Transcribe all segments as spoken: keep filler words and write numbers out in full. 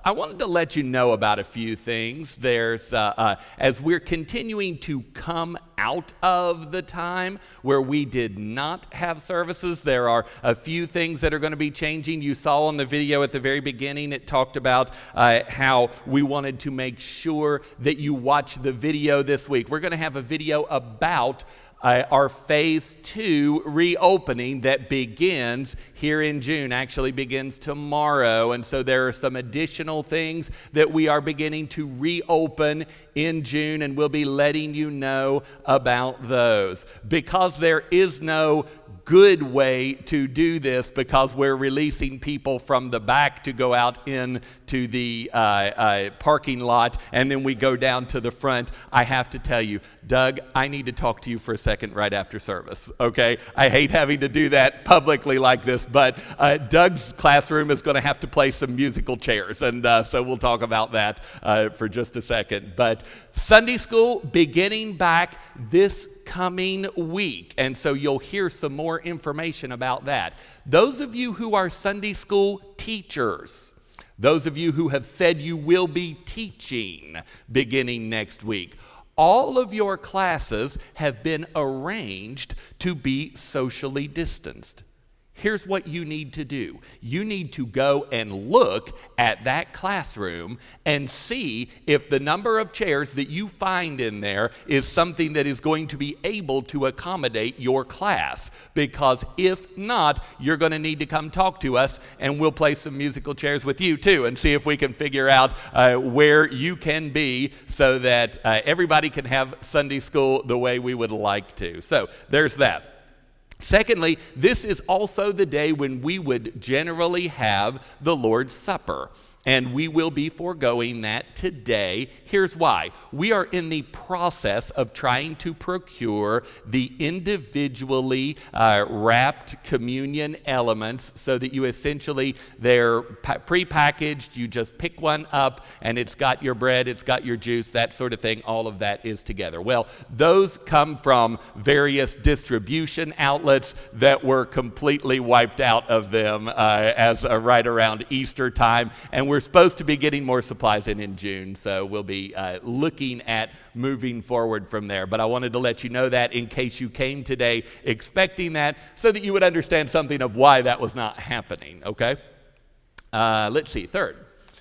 I wanted to let you know about a few things. There's, uh, uh, as we're continuing to come out of the time where we did not have services, there are a few things that are going to be changing. You saw on the video at the very beginning, it talked about uh, how we wanted to make sure that you watch the video this week. We're going to have a video about Uh, our phase two reopening that begins here in June, actually begins tomorrow. And so there are some additional things that we are beginning to reopen in June, and we'll be letting you know about those. Because there is no good way to do this, because we're releasing people from the back to go out into the uh, uh, parking lot, and then we go down to the front. I have to tell you, Doug, I need to talk to you for a second right after service, okay? I hate having to do that publicly like this, but uh, Doug's classroom is going to have to play some musical chairs, and uh, so we'll talk about that uh, for just a second. But Sunday school beginning back this coming week, and so you'll hear some more information about that. Those of you who are Sunday school teachers, those of you who have said you will be teaching beginning next week, all of your classes have been arranged to be socially distanced. Here's what you need to do. You need to go and look at that classroom and see if the number of chairs that you find in there is something that is going to be able to accommodate your class. Because if not, you're going to need to come talk to us, and we'll play some musical chairs with you too and see if we can figure out uh, where you can be so that uh, everybody can have Sunday school the way we would like to. So there's that. Secondly, this is also the day when we would generally have the Lord's Supper, and we will be foregoing that today. Here's why. We are in the process of trying to procure the individually uh, wrapped communion elements so that you essentially, they're pa- pre-packaged, you just pick one up, and it's got your bread, it's got your juice, that sort of thing. All of that is together. Well, those come from various distribution outlets that were completely wiped out of them uh, as uh, right around Easter time, and we're We're supposed to be getting more supplies in in June, so we'll be uh, looking at moving forward from there. But I wanted to let you know that in case you came today expecting that, so that you would understand something of why that was not happening, okay? Uh, let's see, third.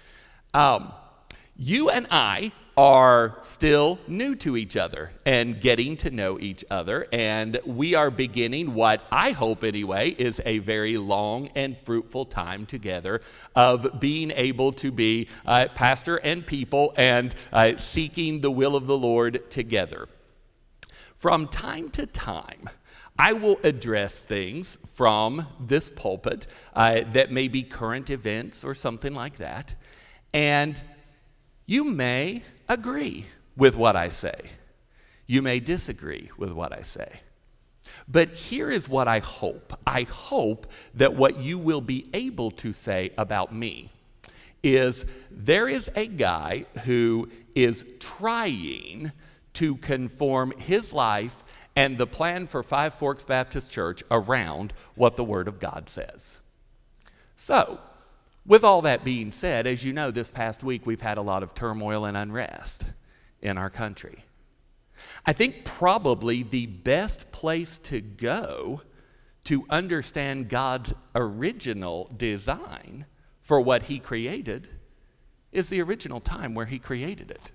Um, you and I are still new to each other and getting to know each other, and we are beginning what I hope anyway is a very long and fruitful time together of being able to be uh, pastor and people and uh, seeking the will of the Lord together. From time to time, I will address things from this pulpit uh, that may be current events or something like that, and you may agree with what I say. You may disagree with what I say. But here is what I hope. I hope that what you will be able to say about me is there is a guy who is trying to conform his life and the plan for Five Forks Baptist Church around what the Word of God says. So, with all that being said, as you know, this past week we've had a lot of turmoil and unrest in our country. I think probably the best place to go to understand God's original design for what He created is the original time where He created it.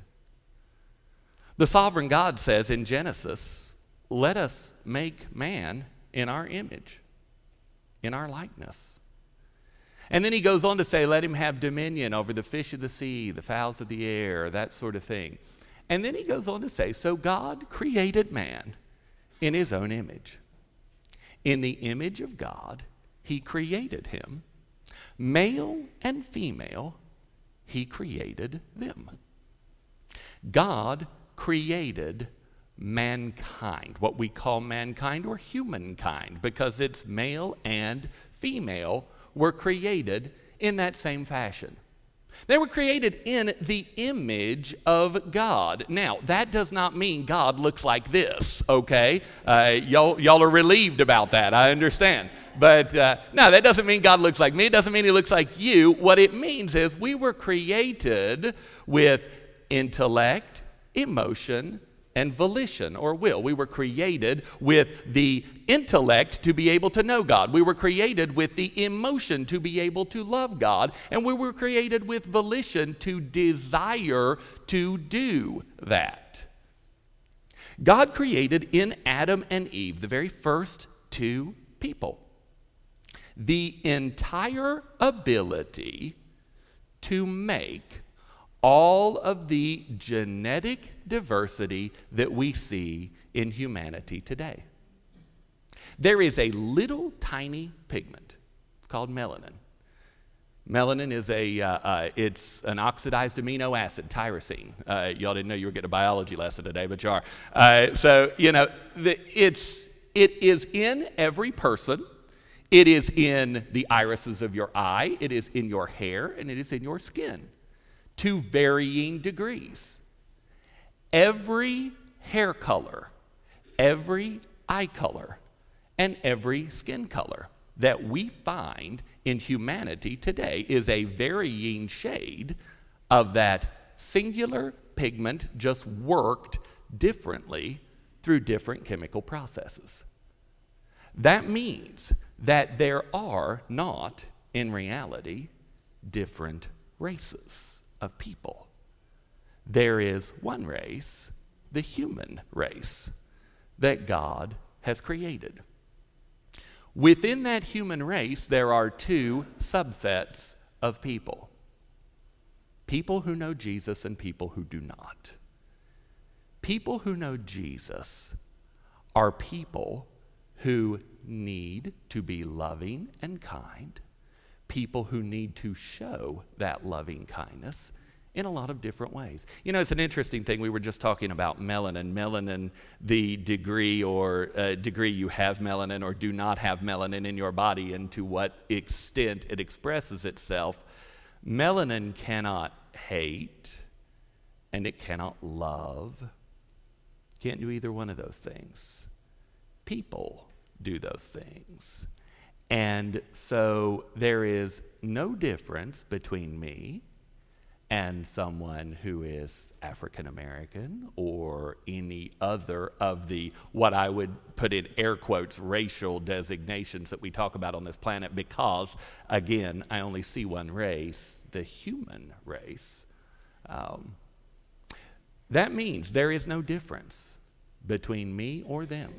The sovereign God says in Genesis, "Let us make man in our image, in our likeness." And then he goes on to say, let him have dominion over the fish of the sea, the fowls of the air, that sort of thing. And then he goes on to say, so God created man in his own image. In the image of God, he created him. Male and female, he created them. God created mankind, what we call mankind or humankind, because it's male and female were created in that same fashion. They were created in the image of God. Now, that does not mean God looks like this, okay? Uh, y'all, y'all are relieved about that, I understand. But uh, no, that doesn't mean God looks like me. It doesn't mean he looks like you. What it means is we were created with intellect, emotion, and volition or will. We were created with the intellect to be able to know God. We were created with the emotion to be able to love God. And we were created with volition to desire to do that. God created in Adam and Eve, the very first two people, the entire ability to make all of the genetic diversity that we see in humanity today. There is a little tiny pigment called melanin. Melanin is a, uh, uh, it's an oxidized amino acid, tyrosine. Uh, y'all didn't know you were getting a biology lesson today, but you are. Uh, so, you know, the, it's, it is in every person. It is in the irises of your eye. It is in your hair, and it is in your skin, to varying degrees. Every hair color, every eye color, and every skin color that we find in humanity today is a varying shade of that singular pigment, just worked differently through different chemical processes. That means that there are not, in reality, different races of people. There is one race, the human race, that God has created. Within that human race, there are two subsets of people. People who know Jesus and people who do not. People who know Jesus are people who need to be loving and kind, people who need to show that loving kindness in a lot of different ways. You know, it's an interesting thing. We were just talking about melanin. Melanin, the degree or uh, degree you have melanin or do not have melanin in your body and to what extent it expresses itself. Melanin cannot hate and it cannot love. Can't do either one of those things. People do those things. And so there is no difference between me and someone who is African American or any other of the, what I would put in air quotes, racial designations that we talk about on this planet, because, again, I only see one race, the human race. Um, that means there is no difference between me or them.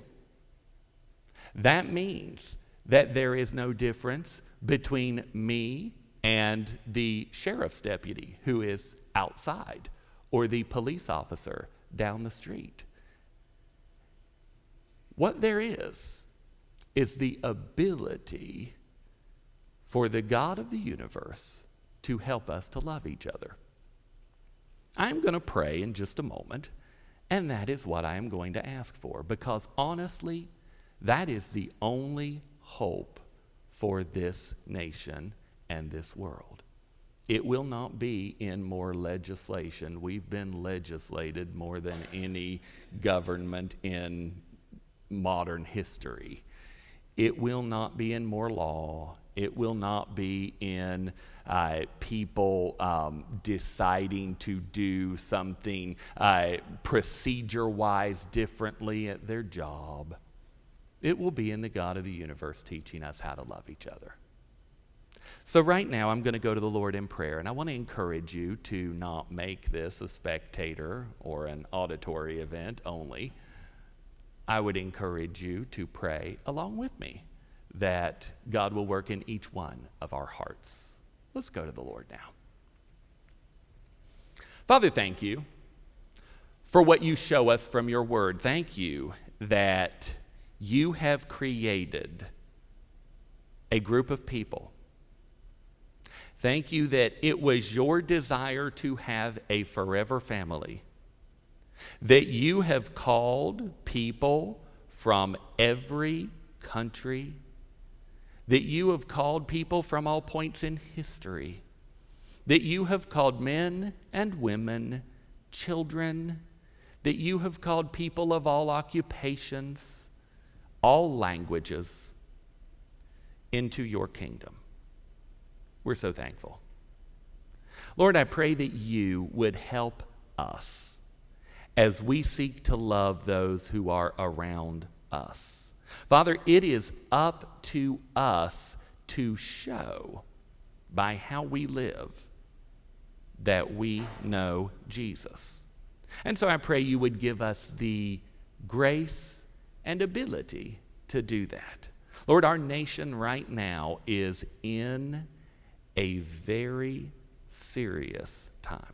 That means that there is no difference between me and the sheriff's deputy who is outside or the police officer down the street. What there is, is the ability for the God of the universe to help us to love each other. I'm going to pray in just a moment, and that is what I am going to ask for, because honestly, that is the only hope for this nation and this world. It will not be in more legislation. We've been legislated more than any government in modern history. It will not be in more law. It will not be in uh, people um, deciding to do something uh, procedure-wise differently at their job. It will be in the God of the universe teaching us how to love each other. So right now, I'm going to go to the Lord in prayer, and I want to encourage you to not make this a spectator or an auditory event only. I would encourage you to pray along with me that God will work in each one of our hearts. Let's go to the Lord now. Father, thank you for what you show us from your word. Thank you that you have created a group of people. Thank you that it was your desire to have a forever family, that you have called people from every country, that you have called people from all points in history, that you have called men and women, children, that you have called people of all occupations, all languages, into your kingdom. We're so thankful. Lord, I pray that you would help us as we seek to love those who are around us. Father, it is up to us to show by how we live that we know Jesus. And so I pray you would give us the grace and ability to do that. Lord, our nation right now is in a very serious time.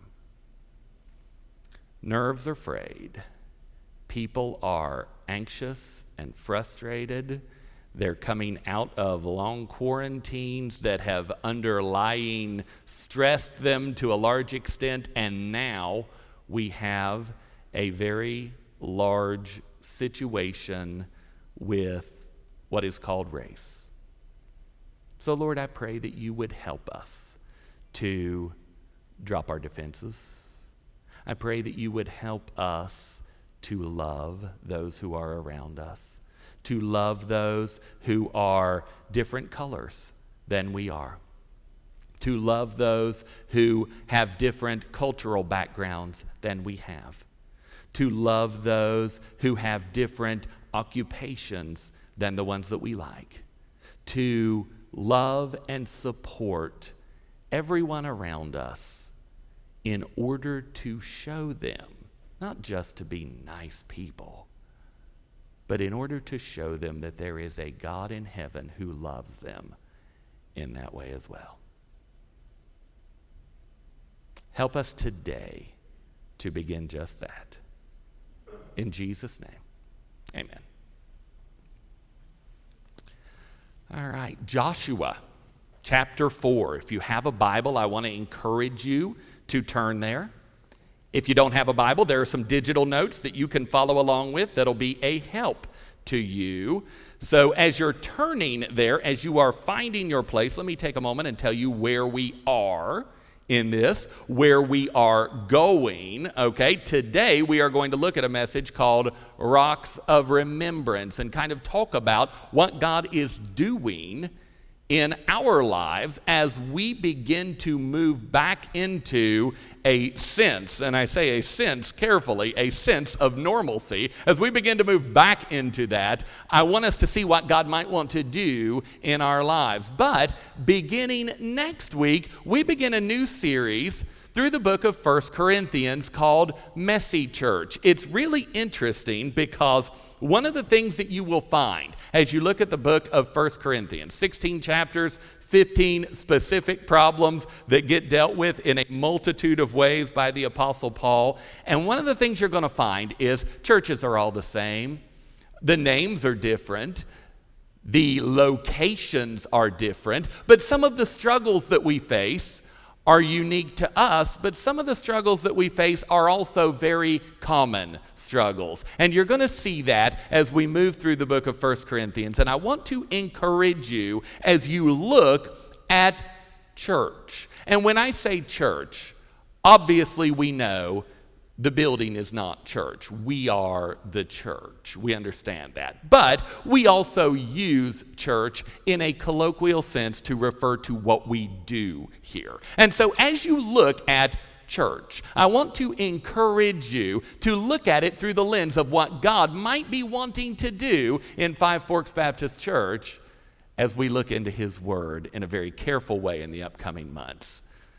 Nerves are frayed. People are anxious and frustrated. They're coming out of long quarantines that have underlying stressed them to a large extent, and now we have a very large situation with what is called race. So, Lord, I pray that you would help us to drop our defenses. I pray that you would help us to love those who are around us, to love those who are different colors than we are, to love those who have different cultural backgrounds than we have, to love those who have different occupations than the ones that we like, to love and support everyone around us in order to show them, not just to be nice people, but in order to show them that there is a God in heaven who loves them in that way as well. Help us today to begin just that. In Jesus' name, amen. All right, Joshua chapter four. If you have a Bible, I want to encourage you to turn there. If you don't have a Bible, there are some digital notes that you can follow along with that'll be a help to you. So as you're turning there, as you are finding your place, let me take a moment and tell you where we are in this, where we are going, okay? Today we are going to look at a message called Rocks of Remembrance and kind of talk about what God is doing in our lives as we begin to move back into a sense, and I say a sense carefully, a sense of normalcy. As we begin to move back into that, I want us to see what God might want to do in our lives. But beginning next week, we begin a new series through the book of First Corinthians called Messy Church. It's really interesting because one of the things that you will find as you look at the book of First Corinthians, sixteen chapters, fifteen specific problems that get dealt with in a multitude of ways by the Apostle Paul. And one of the things you're going to find is churches are all the same. The names are different. The locations are different. But some of the struggles that we face are unique to us, but some of the struggles that we face are also very common struggles. And you're going to see that as we move through the book of First Corinthians. And I want to encourage you as you look at church. And when I say church, obviously we know the building is not church. We are the church. We understand that. But we also use church in a colloquial sense to refer to what we do here. And so as you look at church, I want to encourage you to look at it through the lens of what God might be wanting to do in Five Forks Baptist Church as we look into his word in a very careful way in the upcoming months.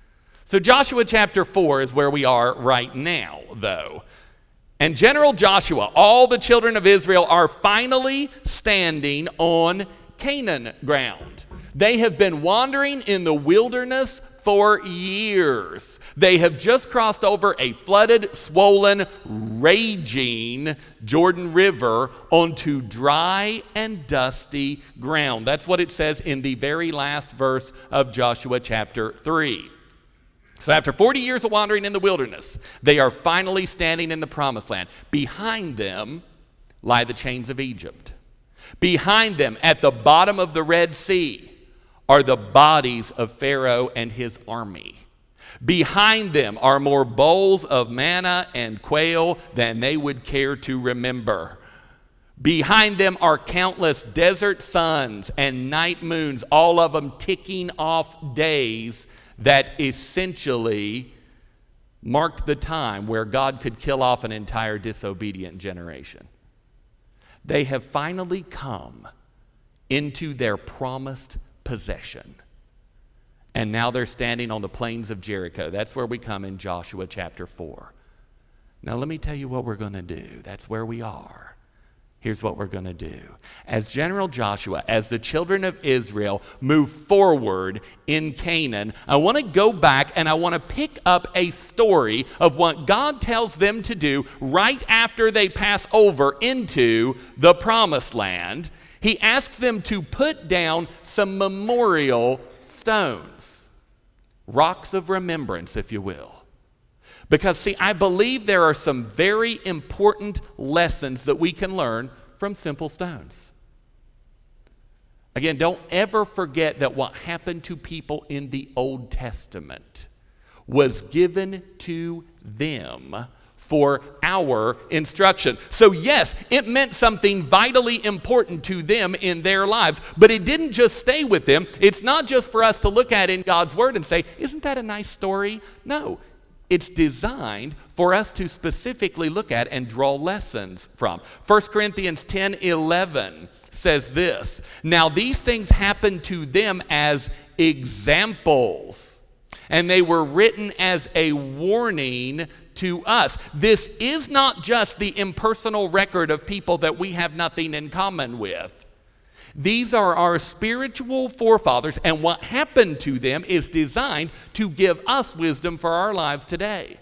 So Joshua chapter four is where we are right now, though. And General Joshua, all the children of Israel are finally standing on Canaan ground. They have been wandering in the wilderness for years. They have just crossed over a flooded, swollen, raging Jordan River onto dry and dusty ground. That's what it says in the very last verse of Joshua chapter three. So after forty years of wandering in the wilderness, they are finally standing in the promised land. Behind them lie the chains of Egypt. Behind them, at the bottom of the Red Sea, are the bodies of Pharaoh and his army. Behind them are more bowls of manna and quail than they would care to remember. Behind them are countless desert suns and night moons, all of them ticking off days that essentially marked the time where God could kill off an entire disobedient generation. They have finally come into their promised possession. And now they're standing on the plains of Jericho. That's where we come in Joshua chapter four. Now let me tell you what we're going to do. That's where we are. Here's what we're going to do. As General Joshua, as the children of Israel move forward in Canaan, I want to go back and I want to pick up a story of what God tells them to do right after they pass over into the promised land. He asks them to put down some memorial stones, rocks of remembrance, if you will. Because, see, I believe there are some very important lessons that we can learn from simple stones. Again, don't ever forget that what happened to people in the Old Testament was given to them for our instruction. So yes, it meant something vitally important to them in their lives, but it didn't just stay with them. It's not just for us to look at in God's Word and say, isn't that a nice story? No. It's designed for us to specifically look at and draw lessons from. First Corinthians ten eleven says this, "Now these things happened to them as examples, and they were written as a warning to us." This is not just the impersonal record of people that we have nothing in common with. These are our spiritual forefathers, and what happened to them is designed to give us wisdom for our lives today.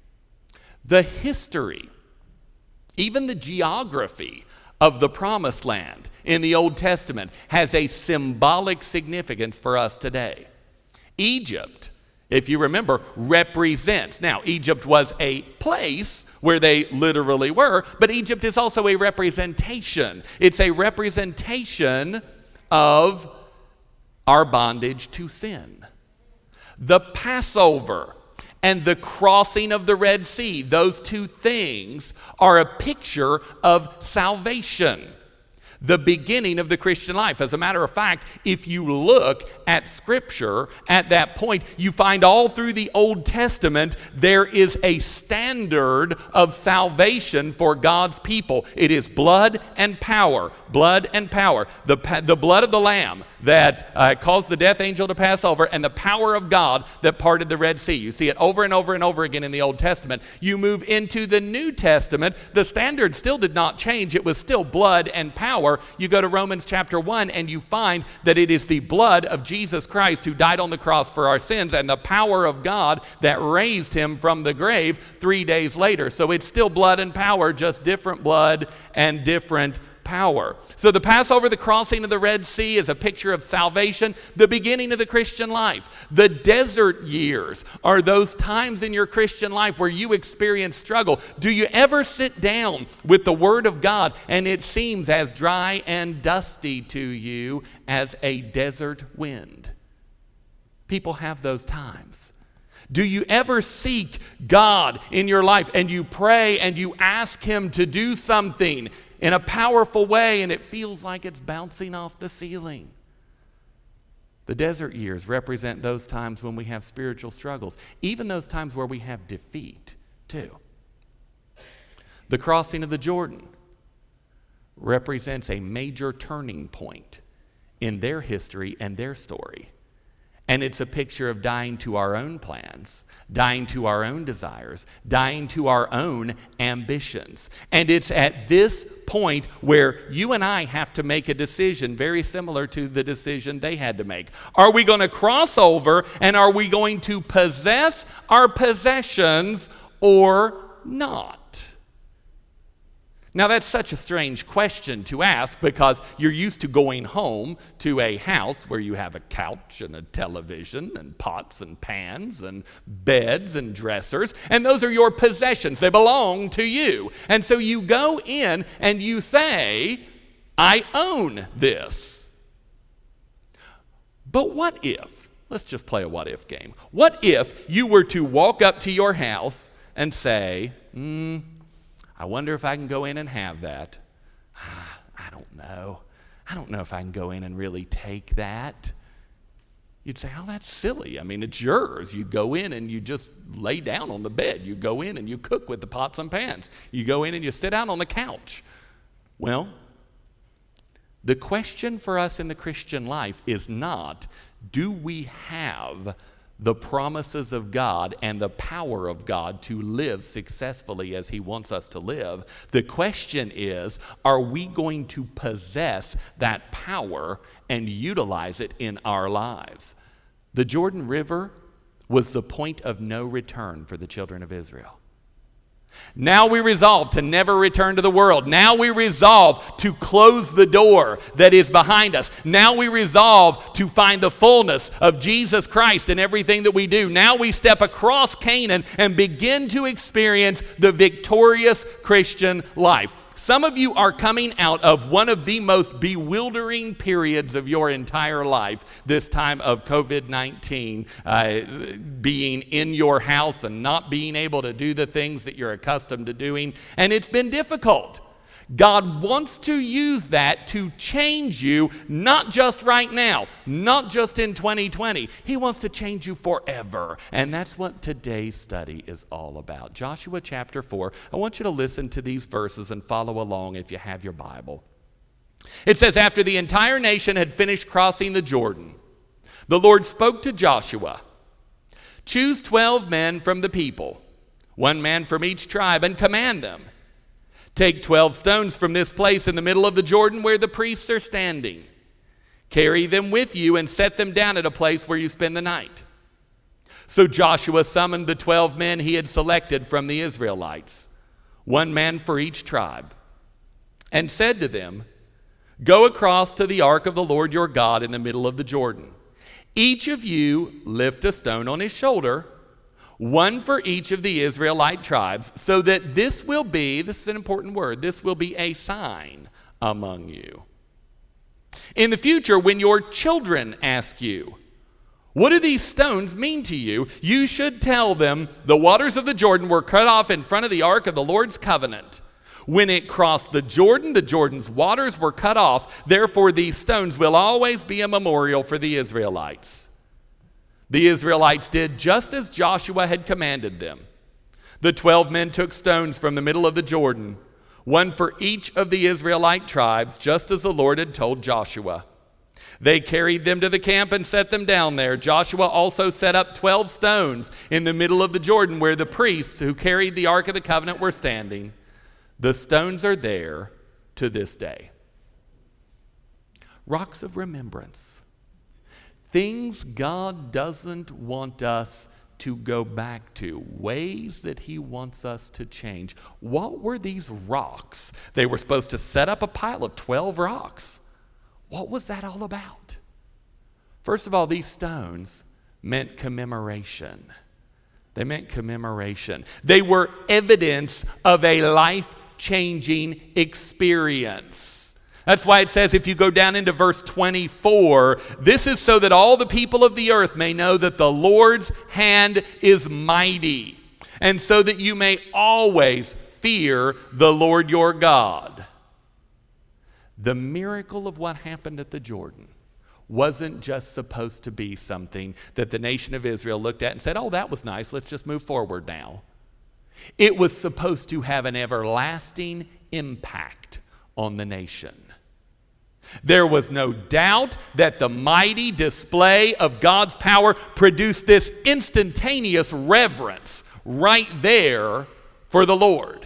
The history, even the geography of the promised land in the Old Testament has a symbolic significance for us today. Egypt, if you remember, represents. Now, Egypt was a place where they literally were, but Egypt is also a representation. It's a representation of our bondage to sin. The Passover and the crossing of the Red Sea, those two things are a picture of salvation, the beginning of the Christian life. As a matter of fact, if you look at Scripture at that point, you find all through the Old Testament there is a standard of salvation for God's people. It is blood and power, blood and power. The, the blood of the Lamb that uh, caused the death angel to pass over, and the power of God that parted the Red Sea. You see it over and over and over again in the Old Testament. You move into the New Testament, the standard still did not change. It was still blood and power. You go to Romans chapter one and you find that it is the blood of Jesus Christ who died on the cross for our sins and the power of God that raised him from the grave three days later. So it's still blood and power, just different blood and different power. So the Passover, the crossing of the Red Sea, is a picture of salvation, the beginning of the Christian life. The desert years are those times in your Christian life where you experience struggle. Do you ever sit down with the Word of God and it seems as dry and dusty to you as a desert wind? People have those times. Do you ever seek God in your life and you pray and you ask Him to do something in a powerful way and it feels like it's bouncing off the ceiling? The desert years represent those times when we have spiritual struggles, even those times where we have defeat too. The crossing of the Jordan represents a major turning point in their history and their story. And it's a picture of dying to our own plans, dying to our own desires, dying to our own ambitions. And it's at this point where you and I have to make a decision very similar to the decision they had to make. Are we going to cross over and are we going to possess our possessions or not? Now, that's such a strange question to ask because you're used to going home to a house where you have a couch and a television and pots and pans and beds and dressers, and those are your possessions. They belong to you. And so you go in and you say, I own this. But what if let's just play a what if game. What if you were to walk up to your house and say, hmm, I wonder if I can go in and have that. I don't know. I don't know if I can go in and really take that. You'd say, oh, that's silly. I mean, it's yours. You go in and you just lay down on the bed. You go in and you cook with the pots and pans. You go in and you sit out on the couch. Well, the question for us in the Christian life is not, do we have the promises of God and the power of God to live successfully as He wants us to live? The question is, are we going to possess that power and utilize it in our lives? The Jordan River was the point of no return for the children of Israel. Now we resolve to never return to the world. Now we resolve to close the door that is behind us. Now we resolve to find the fullness of Jesus Christ in everything that we do. Now we step across Canaan and begin to experience the victorious Christian life. Some of you are coming out of one of the most bewildering periods of your entire life, this time of covid nineteen, uh, being in your house and not being able to do the things that you're accustomed to doing, and it's been difficult. God wants to use that to change you, not just right now, not just in twenty twenty. He wants to change you forever. And that's what today's study is all about. Joshua chapter four. I want you to listen to these verses and follow along if you have your Bible. It says, after the entire nation had finished crossing the Jordan, the Lord spoke to Joshua, choose twelve men from the people, one man from each tribe, and command them. Take twelve stones from this place in the middle of the Jordan where the priests are standing. Carry them with you and set them down at a place where you spend the night. So Joshua summoned the twelve men he had selected from the Israelites, one man for each tribe, and said to them, go across to the ark of the Lord your God in the middle of the Jordan. Each of you lift a stone on his shoulder, one for each of the Israelite tribes, so that this will be, this is an important word, this will be a sign among you. In the future, when your children ask you, what do these stones mean to you? You should tell them, the waters of the Jordan were cut off in front of the ark of the Lord's covenant. When it crossed the Jordan, the Jordan's waters were cut off. Therefore, these stones will always be a memorial for the Israelites. The Israelites did just as Joshua had commanded them. The twelve men took stones from the middle of the Jordan, one for each of the Israelite tribes, just as the Lord had told Joshua. They carried them to the camp and set them down there. Joshua also set up twelve stones in the middle of the Jordan where the priests who carried the Ark of the Covenant were standing. The stones are there to this day. Rocks of remembrance. Things God doesn't want us to go back to, ways that He wants us to change. What were these rocks? They were supposed to set up a pile of twelve rocks. What was that all about? First of all, these stones meant commemoration. They meant commemoration. They were evidence of a life-changing experience. That's why it says, if you go down into verse twenty-four, this is so that all the people of the earth may know that the Lord's hand is mighty, and so that you may always fear the Lord your God. The miracle of what happened at the Jordan wasn't just supposed to be something that the nation of Israel looked at and said, oh, that was nice, let's just move forward now. It was supposed to have an everlasting impact on the nation. There was no doubt that the mighty display of God's power produced this instantaneous reverence right there for the Lord.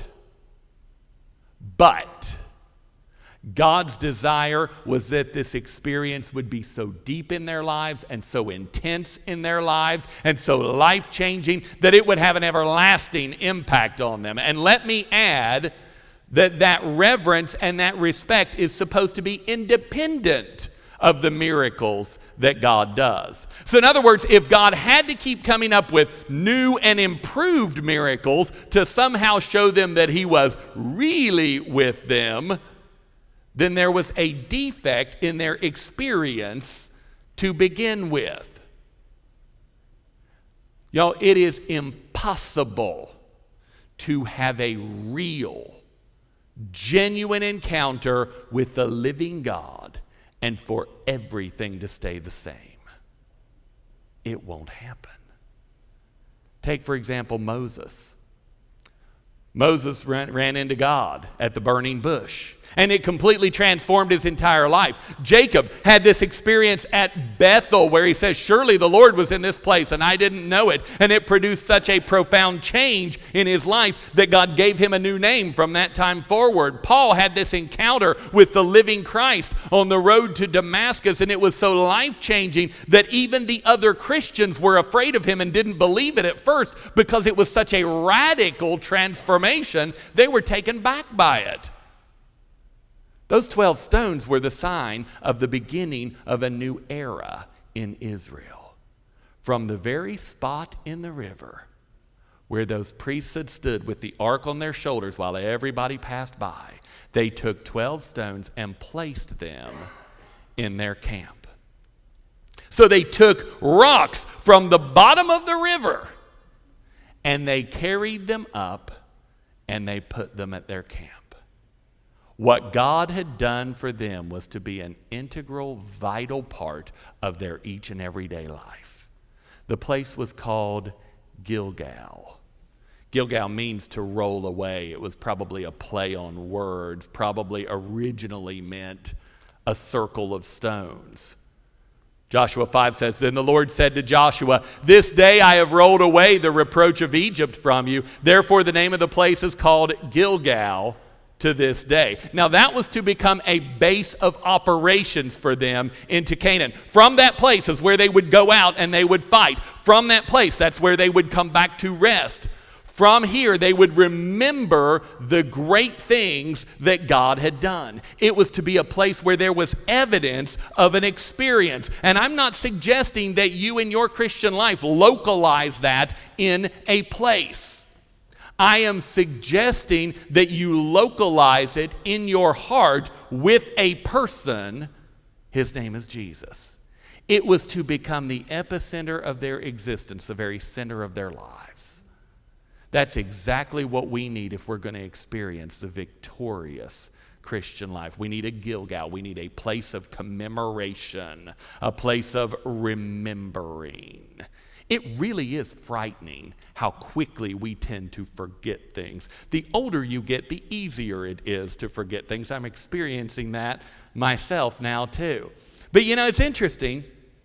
But God's desire was that this experience would be so deep in their lives and so intense in their lives and so life-changing that it would have an everlasting impact on them. And let me add that that reverence and that respect is supposed to be independent of the miracles that God does. So in other words, if God had to keep coming up with new and improved miracles to somehow show them that He was really with them, then there was a defect in their experience to begin with. Y'all, it is impossible to have a real, genuine encounter with the living God and for everything to stay the same. It won't happen. Take, for example, Moses. Moses ran, ran into God at the burning bush, and it completely transformed his entire life. Jacob had this experience at Bethel where he says, surely the Lord was in this place and I didn't know it. And it produced such a profound change in his life that God gave him a new name from that time forward. Paul had this encounter with the living Christ on the road to Damascus, and it was so life-changing that even the other Christians were afraid of him and didn't believe it at first because it was such a radical transformation. They were taken back by it. Those twelve stones were the sign of the beginning of a new era in Israel. From the very spot in the river where those priests had stood with the ark on their shoulders while everybody passed by, they took twelve stones and placed them in their camp. So they took rocks from the bottom of the river and they carried them up and they put them at their camp. What God had done for them was to be an integral, vital part of their each and everyday life. The place was called Gilgal. Gilgal means to roll away. It was probably a play on words, probably originally meant a circle of stones. Joshua five says, then the Lord said to Joshua, this day I have rolled away the reproach of Egypt from you. Therefore the name of the place is called Gilgal to this day. Now that was to become a base of operations for them into Canaan. From that place is where they would go out and they would fight. From that place, that's where they would come back to rest. From here, they would remember the great things that God had done. It was to be a place where there was evidence of an experience. And I'm not suggesting that you in your Christian life localize that in a place. I am suggesting that you localize it in your heart with a person. His name is Jesus. It was to become the epicenter of their existence, the very center of their lives. That's exactly what we need if we're going to experience the victorious Christian life. We need a Gilgal. We need a place of commemoration, a place of remembering. It really is frightening how quickly we tend to forget things. The older you get, the easier it is to forget things. I'm experiencing that myself now too. But you know, it's interesting.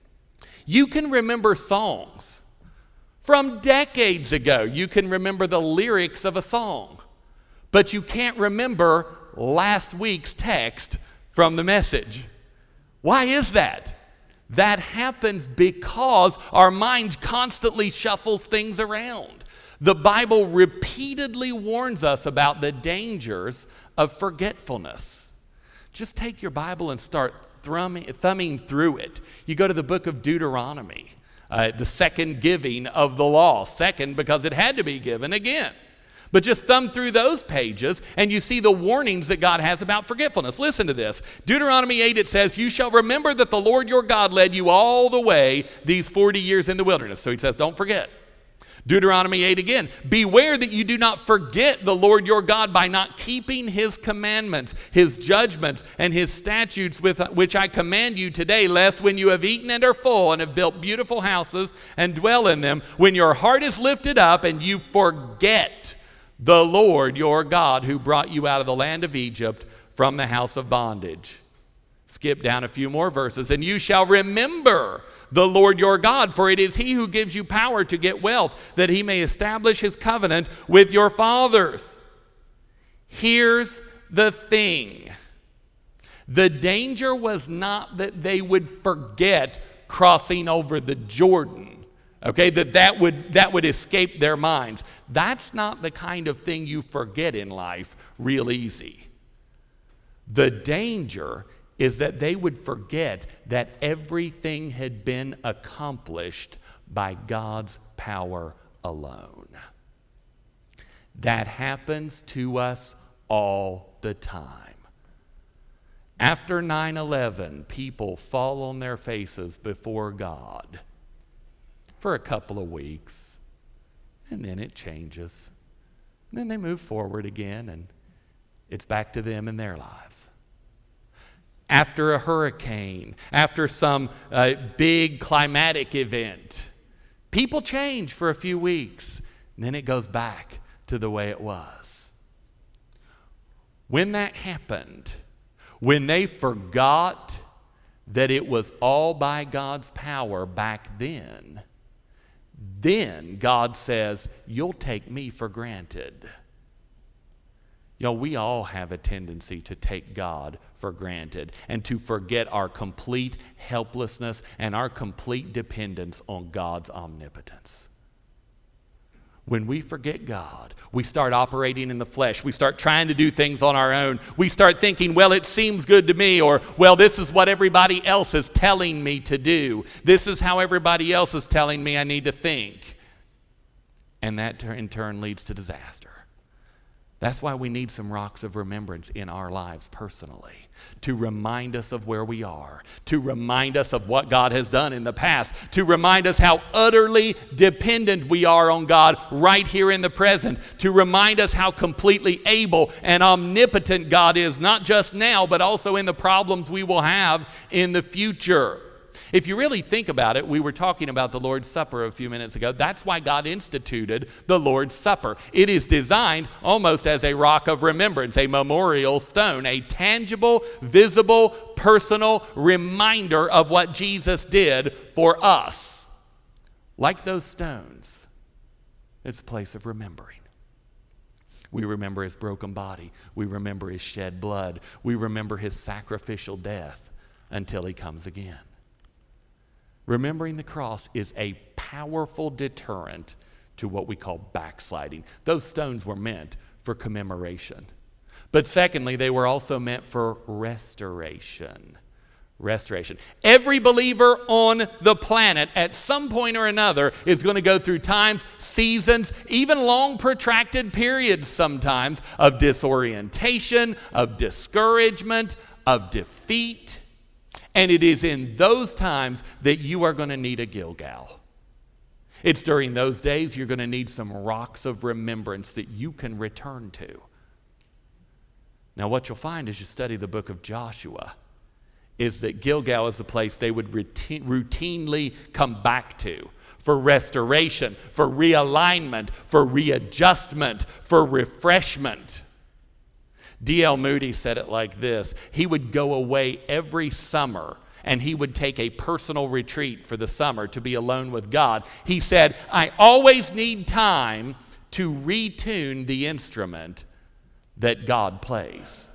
You can remember songs from decades ago. You can remember the lyrics of a song, but you can't remember last week's text from the message. Why is that? That happens because our mind constantly shuffles things around. The Bible repeatedly warns us about the dangers of forgetfulness. Just take your Bible and start thrumming, thumbing through it. You go to the book of Deuteronomy, uh, the second giving of the law. Second, because it had to be given again. But just thumb through those pages and you see the warnings that God has about forgetfulness. Listen to this. Deuteronomy eight, it says, you shall remember that the Lord your God led you all the way these forty years in the wilderness. So he says, don't forget. Deuteronomy eight again, beware that you do not forget the Lord your God by not keeping his commandments, his judgments, and his statutes with which I command you today, lest when you have eaten and are full and have built beautiful houses and dwell in them, when your heart is lifted up and you forget the Lord your God who brought you out of the land of Egypt from the house of bondage. Skip down a few more verses. And you shall remember the Lord your God, for it is he who gives you power to get wealth, that he may establish his covenant with your fathers. Here's the thing. The danger was not that they would forget crossing over the Jordan. Okay, that that would, that would escape their minds. That's not the kind of thing you forget in life real easy. The danger is that they would forget that everything had been accomplished by God's power alone. That happens to us all the time. After nine eleven, people fall on their faces before God for a couple of weeks. and then it changes. And then they move forward again, and it's back to them and their lives. After a hurricane, after some uh, big climatic event, people change for a few weeks, and then it goes back to the way it was. When that happened, when they forgot that it was all by God's power back then, then God says, you'll take me for granted. You know, we all have a tendency to take God for granted and to forget our complete helplessness and our complete dependence on God's omnipotence. When we forget God, we start operating in the flesh. We start trying to do things on our own. We start thinking, well, it seems good to me, or, well, this is what everybody else is telling me to do. This is how everybody else is telling me I need to think. And that in turn leads to disaster. That's why we need some rocks of remembrance in our lives personally, to remind us of where we are, to remind us of what God has done in the past, to remind us how utterly dependent we are on God right here in the present, to remind us how completely able and omnipotent God is, not just now, but also in the problems we will have in the future. If you really think about it, we were talking about the Lord's Supper a few minutes ago. That's why God instituted the Lord's Supper. It is designed almost as a rock of remembrance, a memorial stone, a tangible, visible, personal reminder of what Jesus did for us. Like those stones, it's a place of remembering. We remember his broken body. We remember his shed blood. We remember his sacrificial death until he comes again. Remembering the cross is a powerful deterrent to what we call backsliding. Those stones were meant for commemoration. But secondly, they were also meant for restoration. Restoration. Every believer on the planet at some point or another is going to go through times, seasons, even long protracted periods sometimes of disorientation, of discouragement, of defeat. And it is in those times that you are going to need a Gilgal. It's during those days you're going to need some rocks of remembrance that you can return to. Now, what you'll find as you study the book of Joshua is that Gilgal is the place they would routine, routinely come back to for restoration, for realignment, for readjustment, for refreshment. D L Moody said it like this: he would go away every summer and he would take a personal retreat for the summer to be alone with God. He said, I always need time to retune the instrument that God plays.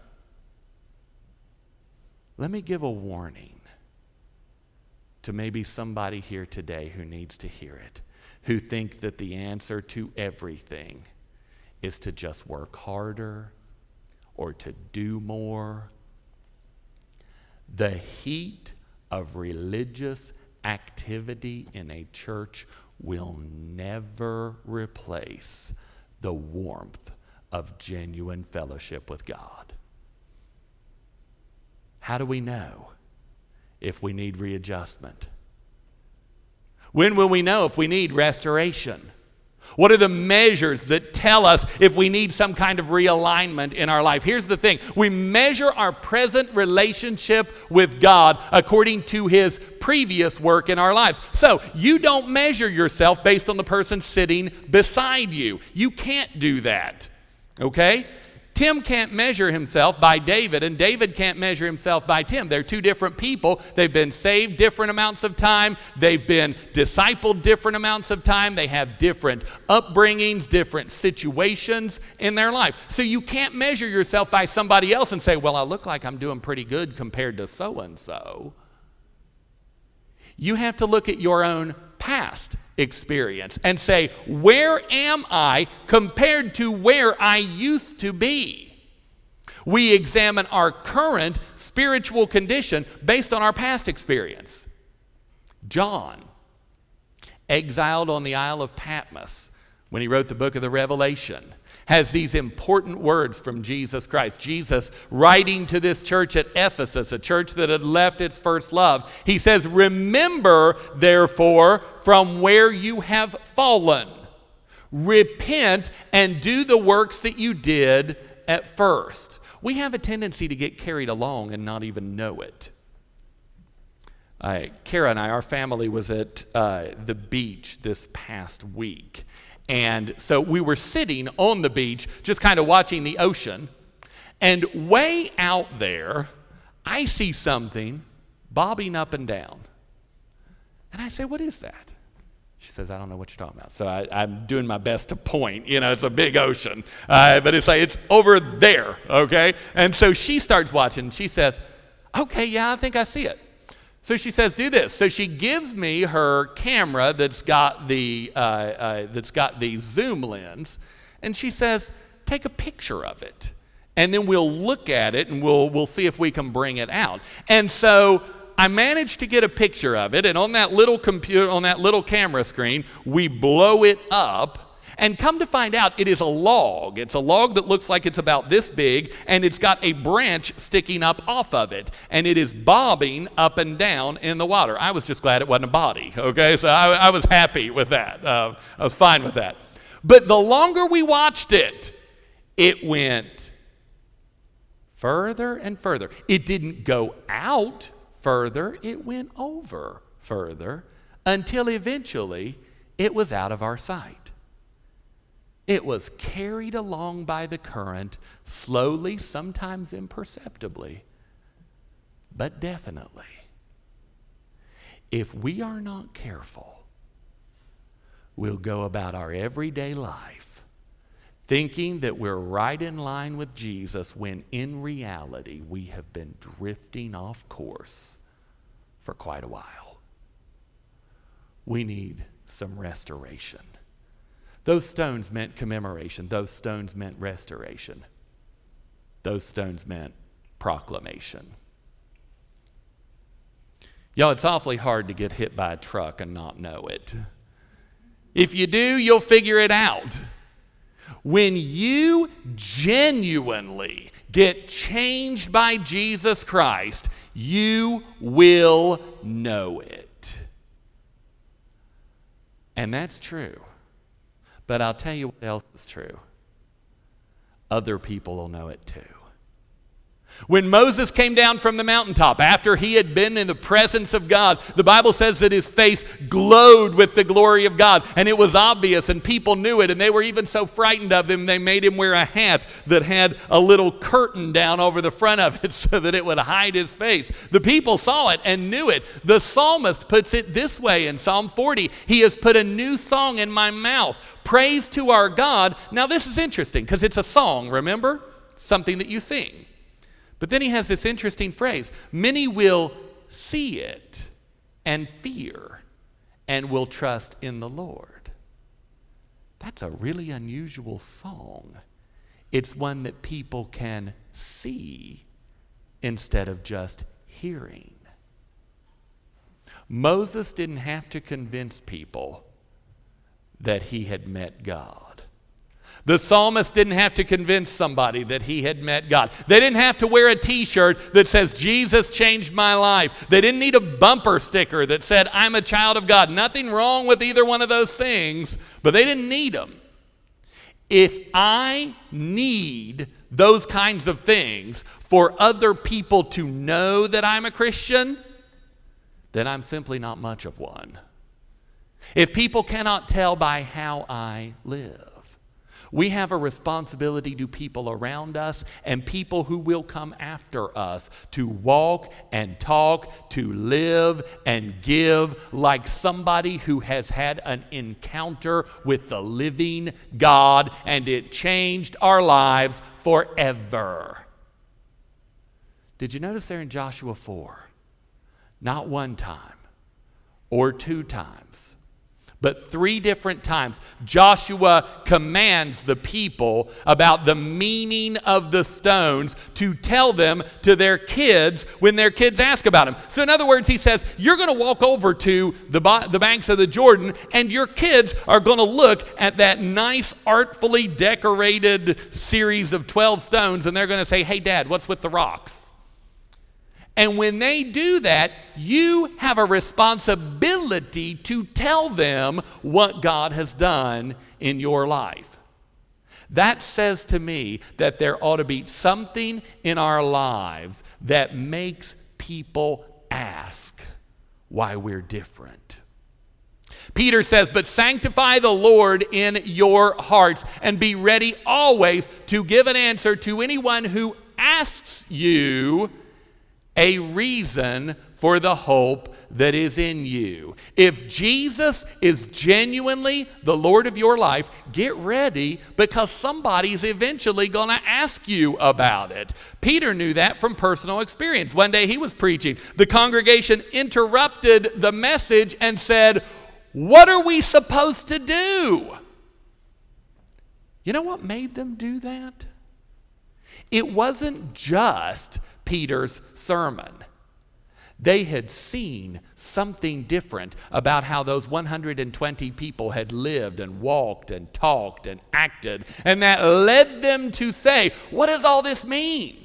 Let me give a warning to maybe somebody here today who needs to hear it, who think that the answer to everything is to just work harder or to do more. The heat of religious activity in a church will never replace the warmth of genuine fellowship with God. How do we know if we need readjustment? When will we know if we need restoration? What are the measures that tell us if we need some kind of realignment in our life? Here's the thing. We measure our present relationship with God according to his previous work in our lives. So you don't measure yourself based on the person sitting beside you. You can't do that, okay? Tim can't measure himself by David, and David can't measure himself by Tim. They're two different people. They've been saved different amounts of time. They've been discipled different amounts of time. They have different upbringings, different situations in their life. So you can't measure yourself by somebody else and say, well, I look like I'm doing pretty good compared to so-and-so. You have to look at your own past experience and say, where am I compared to where I used to be? We examine our current spiritual condition based on our past experience. John, exiled on the Isle of Patmos when he wrote the book of the Revelation, has these important words from Jesus Christ. Jesus, writing to this church at Ephesus, a church that had left its first love, he says, remember, therefore, from where you have fallen. Repent and do the works that you did at first. We have a tendency to get carried along and not even know it. Uh, Kara and I, our family was at uh, the beach this past week. And so we were sitting on the beach, just kind of watching the ocean. And way out there, I see something bobbing up and down. And I say, what is that? She says, I don't know what you're talking about. So I, I'm doing my best to point. You know, it's a big ocean. Uh, but it's like, it's over there, okay? And so she starts watching. She says, okay, yeah, I think I see it. So she says, do this. So she gives me her camera that's got the, uh, uh, that's got the zoom lens. And she says, take a picture of it. And then we'll look at it and we'll, we'll see if we can bring it out. And so I managed to get a picture of it, and on that little computer, on that little camera screen, we blow it up, and come to find out, it is a log. It's a log that looks like it's about this big, and it's got a branch sticking up off of it, and it is bobbing up and down in the water. I was just glad it wasn't a body, okay? So I, I was happy with that. Uh, I was fine with that. But the longer we watched it, it went further and further. It didn't go out further, it went over further until eventually it was out of our sight. It was carried along by the current, slowly, sometimes imperceptibly, but definitely. If we are not careful, we'll go about our everyday life thinking that we're right in line with Jesus, when in reality we have been drifting off course for quite a while. We need some restoration. Those stones meant commemoration. Those stones meant restoration. Those stones meant proclamation. Y'all, it's awfully hard to get hit by a truck and not know it. If you do, you'll figure it out. When you genuinely get changed by Jesus Christ, you will know it. And that's true. But I'll tell you what else is true. Other people will know it too. When Moses came down from the mountaintop, after he had been in the presence of God, the Bible says that his face glowed with the glory of God, and it was obvious, and people knew it, and they were even so frightened of him, they made him wear a hat that had a little curtain down over the front of it so that it would hide his face. The people saw it and knew it. The psalmist puts it this way in Psalm forty, he has put a new song in my mouth, praise to our God. Now this is interesting because it's a song, remember? Something that you sing. But then he has this interesting phrase, many will see it and fear and will trust in the Lord. That's a really unusual song. It's one that people can see instead of just hearing. Moses didn't have to convince people that he had met God. The psalmist didn't have to convince somebody that he had met God. They didn't have to wear a t-shirt that says, Jesus changed my life. They didn't need a bumper sticker that said, I'm a child of God. Nothing wrong with either one of those things, but they didn't need them. If I need those kinds of things for other people to know that I'm a Christian, then I'm simply not much of one. If people cannot tell by how I live, we have a responsibility to people around us and people who will come after us to walk and talk, to live and give like somebody who has had an encounter with the living God, and it changed our lives forever. Did you notice there in Joshua four? Not one time or two times, but three different times, Joshua commands the people about the meaning of the stones to tell them to their kids when their kids ask about them. So in other words, he says, you're going to walk over to the, the banks of the Jordan, and your kids are going to look at that nice, artfully decorated series of twelve stones, and they're going to say, hey, Dad, what's with the rocks? And when they do that, you have a responsibility to tell them what God has done in your life. That says to me that there ought to be something in our lives that makes people ask why we're different. Peter says, but sanctify the Lord in your hearts and be ready always to give an answer to anyone who asks you a reason for the hope that is in you. If Jesus is genuinely the Lord of your life, get ready, because somebody's eventually going to ask you about it. Peter knew that from personal experience. One day he was preaching. The congregation interrupted the message and said, "What are we supposed to do?" You know what made them do that? It wasn't just Peter's sermon. They had seen something different about how those one hundred twenty people had lived and walked and talked and acted, and that led them to say, what does all this mean?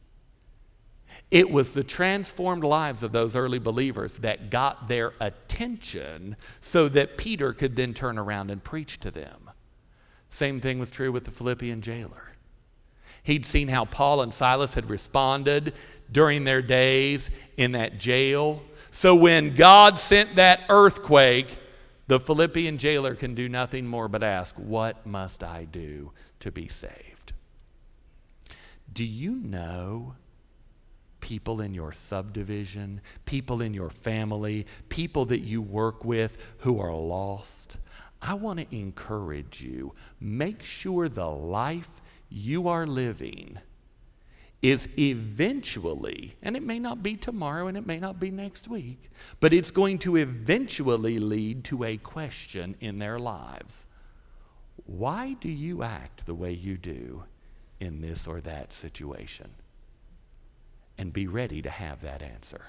It was the transformed lives of those early believers that got their attention so that Peter could then turn around and preach to them. Same thing was true with the Philippian jailer. He'd seen how Paul and Silas had responded during their days in that jail. So when God sent that earthquake, the Philippian jailer can do nothing more but ask, what must I do to be saved? Do you know people in your subdivision, people in your family, people that you work with who are lost? I want to encourage you, make sure the life you are living is eventually, and it may not be tomorrow and it may not be next week, but it's going to eventually lead to a question in their lives. Why do you act the way you do in this or that situation? And be ready to have that answer.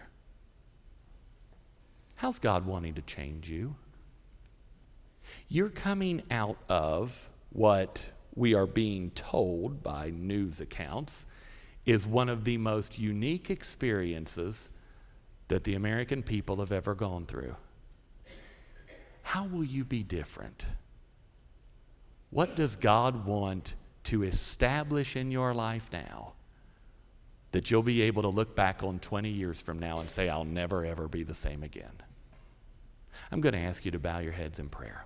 How's God wanting to change you? You're coming out of what we are being told by news accounts is one of the most unique experiences that the American people have ever gone through. How will you be different? What does God want to establish in your life now that you'll be able to look back on twenty years from now and say, I'll never ever be the same again? I'm going to ask you to bow your heads in prayer.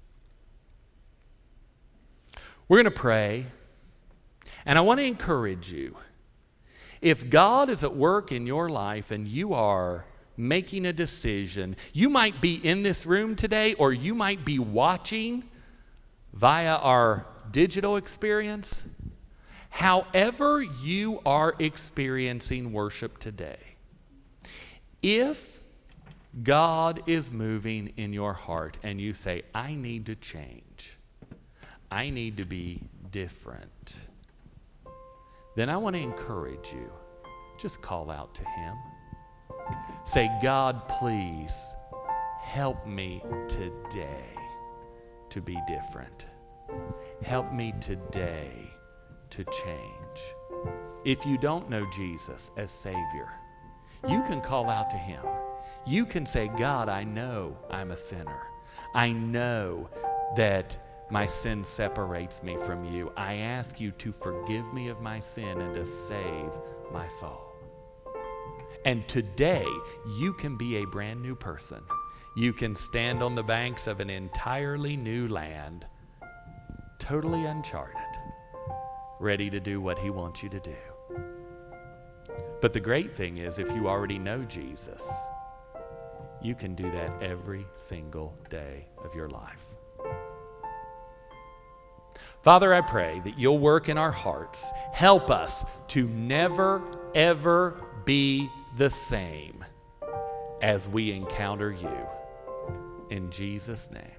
We're going to pray, and I want to encourage you. If God is at work in your life and you are making a decision, you might be in this room today, or you might be watching via our digital experience. However you are experiencing worship today, if God is moving in your heart and you say, I need to change, I need to be different, then I want to encourage you. Just call out to Him. Say, God, please help me today to be different. Help me today to change. If you don't know Jesus as Savior, you can call out to Him. You can say, God, I know I'm a sinner. I know that my sin separates me from you. I ask you to forgive me of my sin and to save my soul. And today, you can be a brand new person. You can stand on the banks of an entirely new land, totally uncharted, ready to do what He wants you to do. But the great thing is, if you already know Jesus, you can do that every single day of your life. Father, I pray that you'll work in our hearts. Help us to never, ever be the same as we encounter you. In Jesus' name.